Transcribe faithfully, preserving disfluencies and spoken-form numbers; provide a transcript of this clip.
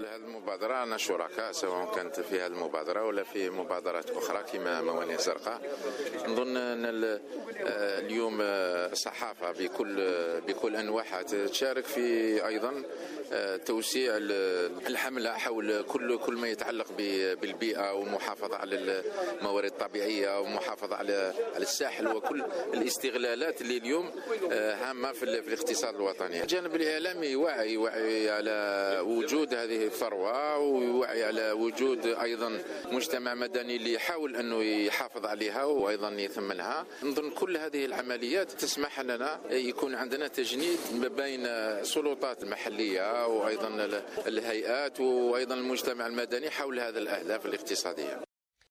هذه المبادرة أنا شركاء، سواء كانت في هذه المبادرة ولا في مبادرات أخرى كما موانئ زرقاء. نظن أن اليوم الصحافة بكل بكل أنواعها تشارك في أيضا توسيع الحملة حول كل كل ما يتعلق بالبيئة والمحافظة على الموارد الطبيعية والمحافظة على الساحل وكل الاستغلالات اللي اليوم هامة في الاقتصاد الوطني. الجانب الإعلامي يوعي يوعي على وجود هذه الثروة، ويوعي على وجود أيضا مجتمع مدني اللي يحاول أنه يحافظ عليها وأيضا يثمنها. نظن كل هذه العمليات تسمح لنا يكون عندنا تجنيد ما بين السلطات المحلية وأيضا الهيئات وأيضا المجتمع المدني حول هذه الأهداف الاقتصادية.